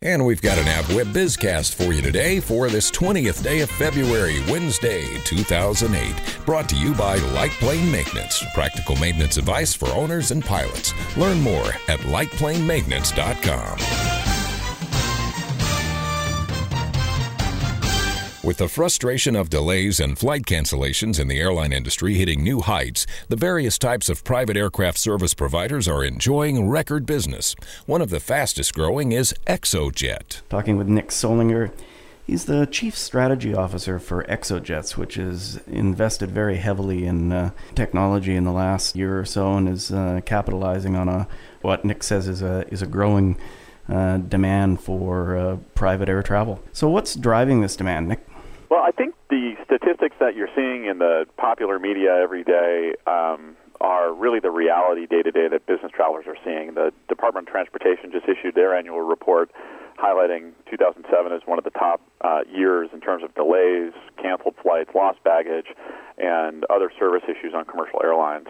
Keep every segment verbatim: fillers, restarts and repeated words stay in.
And we've got an AvWeb BizCast for you today for this twentieth day of February, Wednesday, two thousand eight. Brought to you by Light Plane Maintenance. Practical maintenance advice for owners and pilots. Learn more at light plane maintenance dot com. With the frustration of delays and flight cancellations in the airline industry hitting new heights, the various types of private aircraft service providers are enjoying record business. One of the fastest growing is ExoJet. Talking with Nick Solinger, he's the Chief Strategy Officer for ExoJets, which has invested very heavily in uh, technology in the last year or so and is uh, capitalizing on a what Nick says is a is a growing uh, demand for uh, private air travel. So what's driving this demand, Nick? Well, I think the statistics that you're seeing in the popular media every day um, are really the reality day-to-day that business travelers are seeing. The Department of Transportation just issued their annual report highlighting two thousand seven as one of the top uh, years in terms of delays, canceled flights, lost baggage, and other service issues on commercial airlines.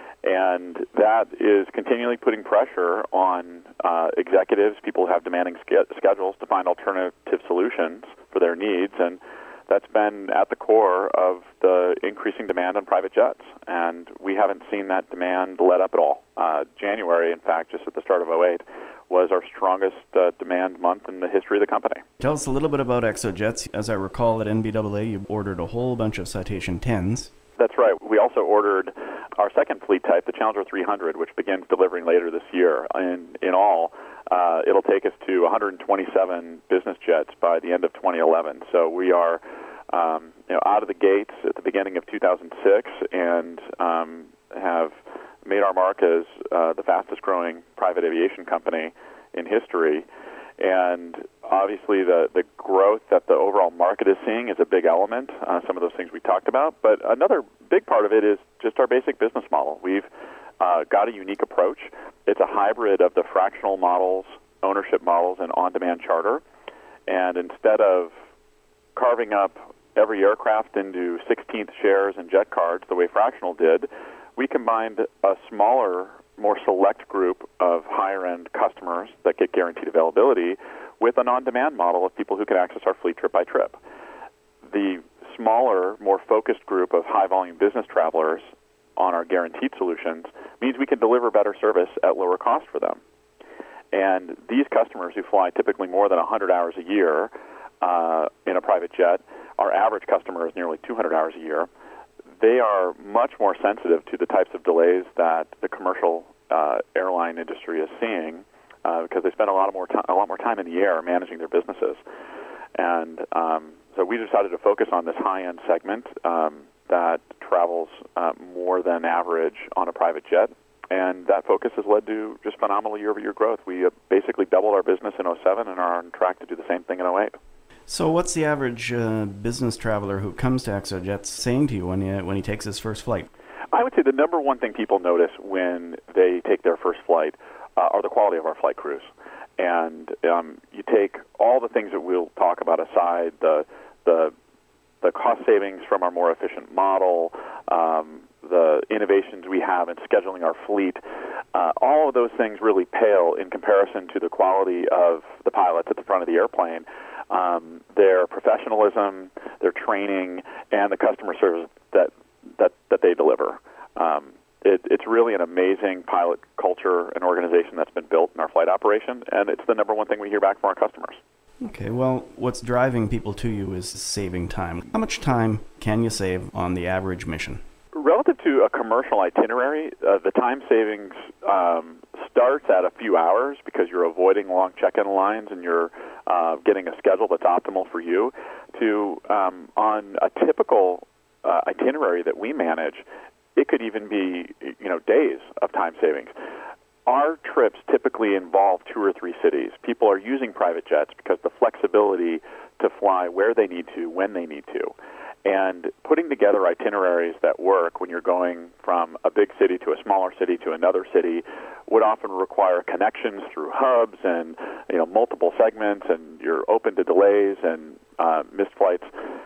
And that is continually putting pressure on uh, executives, people who have demanding ske- schedules, to find alternative solutions for their needs. And that's been at the core of the increasing demand on private jets, and we haven't seen that demand let up at all. Uh, January, in fact, just at the start of oh eight, was our strongest uh, demand month in the history of the company. Tell us a little bit about ExoJets. As I recall, at N B A A, you ordered a whole bunch of Citation tens. That's right. We also ordered our second fleet type, the Challenger three hundred, which begins delivering later this year. In, in all, uh, it'll take us to one hundred twenty-seven business jets by the end of twenty eleven. So we are um, you know, out of the gates at the beginning of two thousand six and um, have made our mark as uh, the fastest-growing private aviation company in history. And obviously the, the growth that the overall market is seeing is a big element, uh, some of those things we talked about. But another big part of it is just our basic business model. We've uh, got a unique approach. It's a hybrid of the fractional models, ownership models, and on-demand charter. And instead of carving up every aircraft into sixteenth shares and jet cards the way fractional did, we combined a smaller, more select group of higher-end customers that get guaranteed availability with an on-demand model of people who can access our fleet trip by trip. The smaller, more focused group of high-volume business travelers on our guaranteed solutions means we can deliver better service at lower cost for them. And these customers who fly typically more than one hundred hours a year uh, in a private jet, our average customer is nearly two hundred hours a year. They are much more sensitive to the types of delays that the commercial uh, airline industry is seeing uh, because they spend a lot of more time, a lot more time in the air managing their businesses. And um, so we decided to focus on this high-end segment um, that travels uh, more than average on a private jet. And that focus has led to just phenomenal year-over-year growth. We uh, basically doubled our business in oh seven and are on track to do the same thing in oh eight. So what's the average uh, business traveler who comes to ExoJets saying to you when he, when he takes his first flight? I would say the number one thing people notice when they take their first flight uh, are the quality of our flight crews. And um, you take all the things that we'll talk about aside, the the the cost savings from our more efficient model, um, the innovations we have in scheduling our fleet, uh, all of those things really pale in comparison to the quality of the pilots at the front of the airplane. Um, their professionalism, their training, and the customer service that that, that they deliver. Um, it, it's really an amazing pilot culture and organization that's been built in our flight operation, and it's the number one thing we hear back from our customers. Okay, well, what's driving people to you is saving time. How much time can you save on the average mission? Relative to a commercial itinerary, uh, the time savings um, starts at a few hours because you're avoiding long check-in lines and you're uh, getting a schedule that's optimal for you, to um, on a typical uh, itinerary that we manage, it could even be, you know, days of time savings. Our trips typically involve two or three cities. People are using private jets because the flexibility to fly where they need to, when they need to. And putting together itineraries that work when you're going from a big city to a smaller city to another city would often require connections through hubs and, you know, multiple segments, and you're open to delays and uh, missed flights.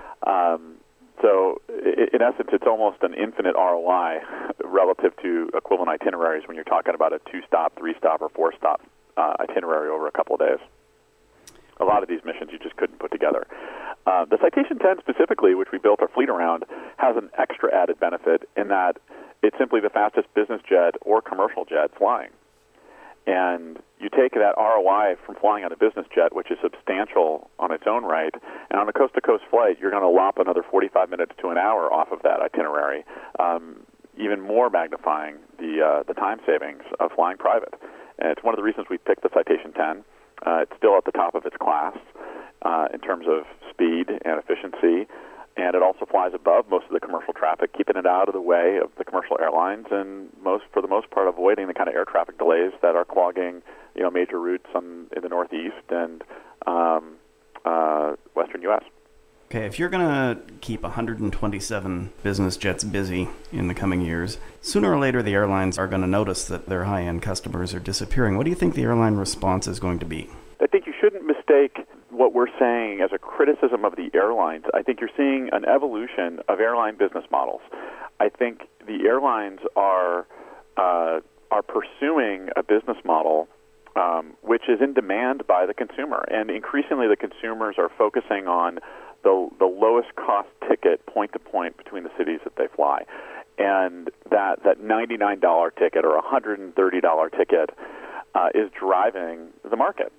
Um, so in essence, it's almost an infinite R O I relative to equivalent itineraries when you're talking about a two-stop, three-stop, or four-stop uh, itinerary over a couple of days. a lot of these missions you just couldn't put together. Uh, the Citation ten specifically, which we built our fleet around, has an extra added benefit in that it's simply the fastest business jet or commercial jet flying. And you take that R O I from flying on a business jet, which is substantial on its own right, and on a coast-to-coast flight, you're going to lop another forty-five minutes to an hour off of that itinerary, um, even more magnifying the uh, the time savings of flying private. And it's one of the reasons we picked the Citation ten. Uh, it's still at the top of its class uh, in terms of speed and efficiency, and it also flies above most of the commercial traffic, keeping it out of the way of the commercial airlines, and most, for the most part, avoiding the kind of air traffic delays that are clogging, you know, major routes on, in the Northeast and um, uh, Western U S. Okay, if you're going to keep one hundred twenty-seven business jets busy in the coming years, sooner or later the airlines are going to notice that their high-end customers are disappearing. What do you think the airline response is going to be? I think you shouldn't mistake what we're saying as a criticism of the airlines. I think you're seeing an evolution of airline business models. I think the airlines are uh, are pursuing a business model um, which is in demand by the consumer, and increasingly the consumers are focusing on the the lowest cost ticket point to point between the cities that they fly, and that that ninety-nine dollars ticket or one hundred thirty dollars ticket uh, is driving the market.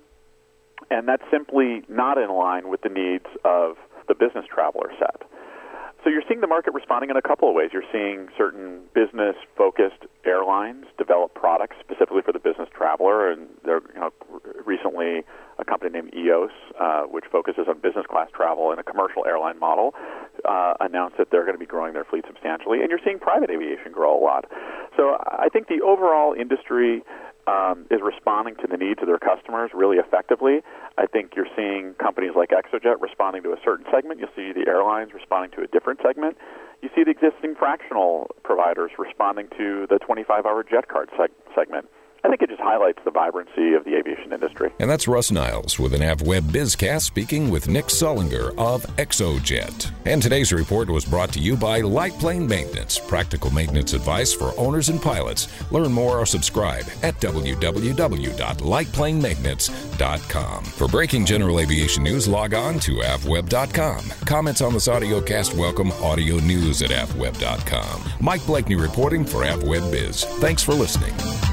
And that's simply not in line with the needs of the business traveler set. So you're seeing the market responding in a couple of ways. You're seeing certain business-focused airlines develop products specifically for the business traveler, and there, you know, recently a company named E O S, uh, which focuses on business class travel in a commercial airline model, uh, announced that they're going to be growing their fleet substantially. And you're seeing private aviation grow a lot. So I think the overall industry Um, is responding to the needs of their customers really effectively. I think you're seeing companies like ExoJet responding to a certain segment. You'll see the airlines responding to a different segment. You see the existing fractional providers responding to the twenty-five hour jet card seg- segment. I think it just highlights the vibrancy of the aviation industry. And that's Russ Niles with an AvWeb BizCast speaking with Nick Sullinger of ExoJet. And today's report was brought to you by Light Plane Maintenance, practical maintenance advice for owners and pilots. Learn more or subscribe at w w w dot light plane maintenance dot com. For breaking general aviation news, log on to av web dot com. Comments on this audio cast welcome audio news at av web dot com. Mike Blakeney reporting for AvWeb Biz. Thanks for listening.